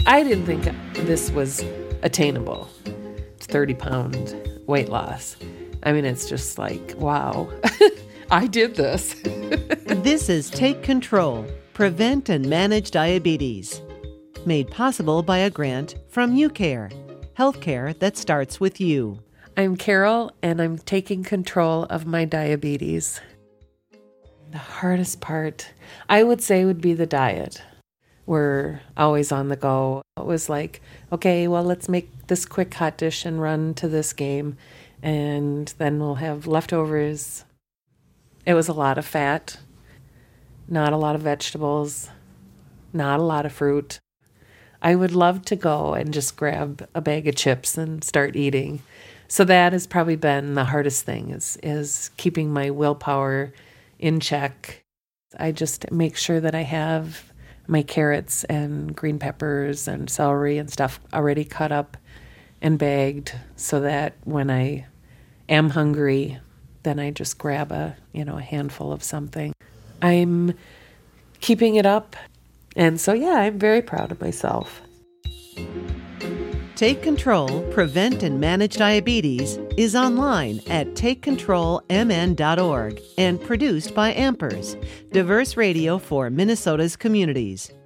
I didn't think this was attainable. It's 30-pound weight loss. I mean, it's just like, wow, I did this. This is Take Control, Prevent and Manage Diabetes. Made possible by a grant from UCare, healthcare that starts with you. I'm Carol, and I'm taking control of my diabetes. The hardest part, I would say, would be the diet. We're always on the go. It was like, okay, well, let's make this quick hot dish and run to this game, and then we'll have leftovers. It was a lot of fat, not a lot of vegetables, not a lot of fruit. I would love to go and just grab a bag of chips and start eating. So that has probably been the hardest thing is keeping my willpower in check. I just make sure that I have my carrots and green peppers and celery and stuff already cut up and bagged so that when I am hungry, then I just grab a handful of something. I'm keeping it up. And so, yeah, I'm very proud of myself. Take Control, Prevent and Manage Diabetes is online at takecontrolmn.org and produced by Ampers, diverse radio for Minnesota's communities.